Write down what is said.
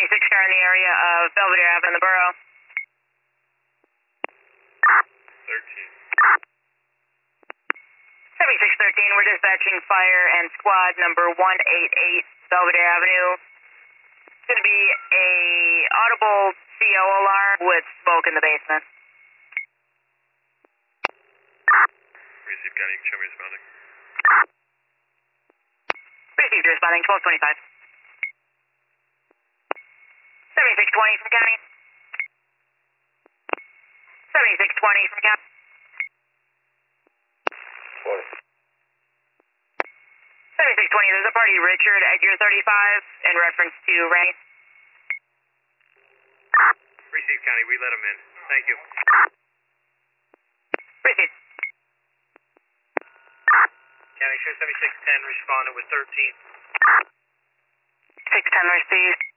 76 car in the area of Belvedere Ave in the borough. 13. 7613, we're dispatching fire and squad number 188 Belvedere Avenue. It's going to be a audible CO alarm with smoke in the basement. Received, County, you can show me responding. Received, responding, 1225. 7620 from County. 7620 from County. 20. 7620, there's a party, Richard, at your 35 in reference to Ray. Received, County, we let him in. Thank you. Received. County, show 7610 responded with 13. 610 received.